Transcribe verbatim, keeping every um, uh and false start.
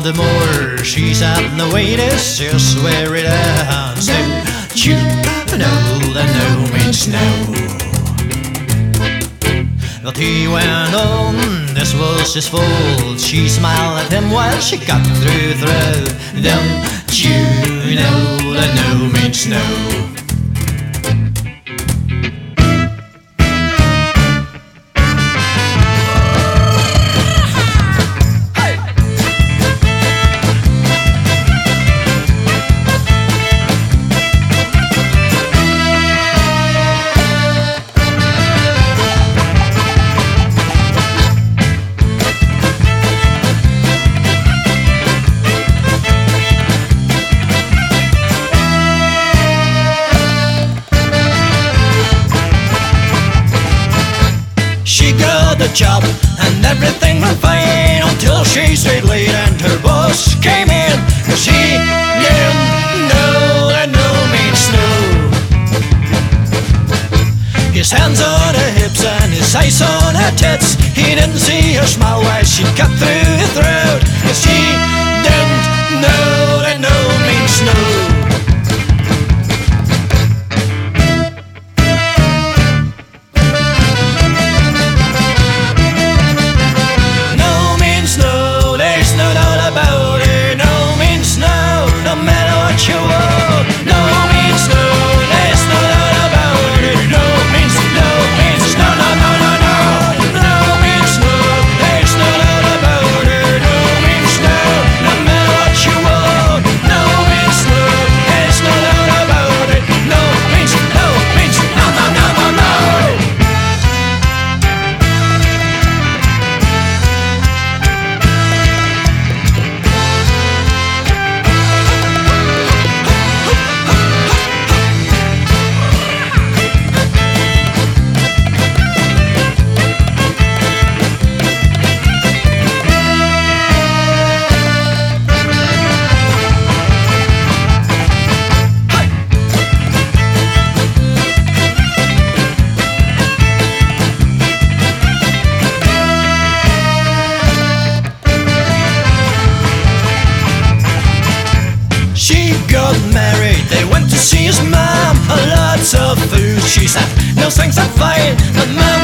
the moor. She sat in the waiters, just where it ends. Snow, chew, no, the no means no. But he went on, this was his fault. She smiled at him while she got through, through. Don't you know that no means no? She got the job and everything went fine until she stayed late and her boss came in. Cause he didn't know that no means no. His hands on her hips and his eyes on her tits. He didn't see her smile while she cut through his throat. Cause he didn't know that no means no. Got married, they went to see his mom. Lots of food, she said, no things are fine. But mom